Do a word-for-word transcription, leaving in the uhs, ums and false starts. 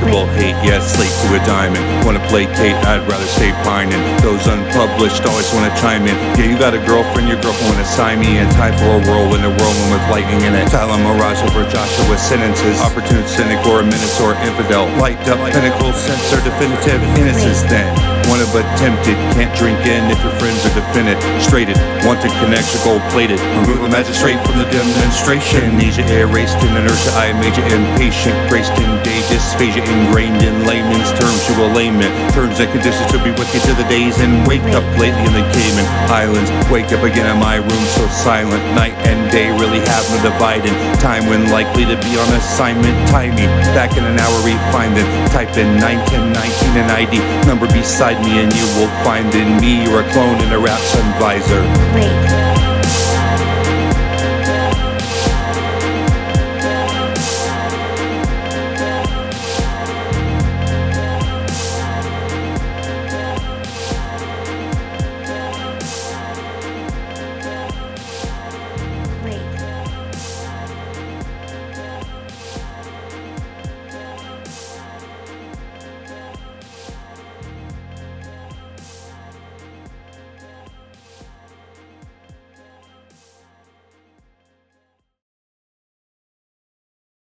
Despicable hate, yeah, slate to a diamond. Wanna placate, I'd rather stay pining. Those unpublished always wanna chime in. Yeah, you got a girlfriend, your girlfriend wanna sign me in. Time for a whirlwind, a whirlwind with lightning in it. Tyler Mirage over Joshua sentences. Opportune cynic or a minotaur infidel. Light up pinnacle, censor definitive innocence then. Wanna but tempted, can't drink in if your friends are defenestrated. Wanted connection, gold plated. Remove a magistrate from the demonstration. Amnesia erased in inertia, I major impatient. Graced in day dysphagia ingrained in layman's terms to a layman. Terms and conditions to be wicked to the days and wake up lately in the Cayman Islands. Wake up again in my room so silent. Night and day really have no dividing. Time when likely to be on assignment. Timing, back in an hour refinding. Type in nine ten nineteen and I D. Number beside me and you will find in me you're a clone in a rap sun visor. Wait.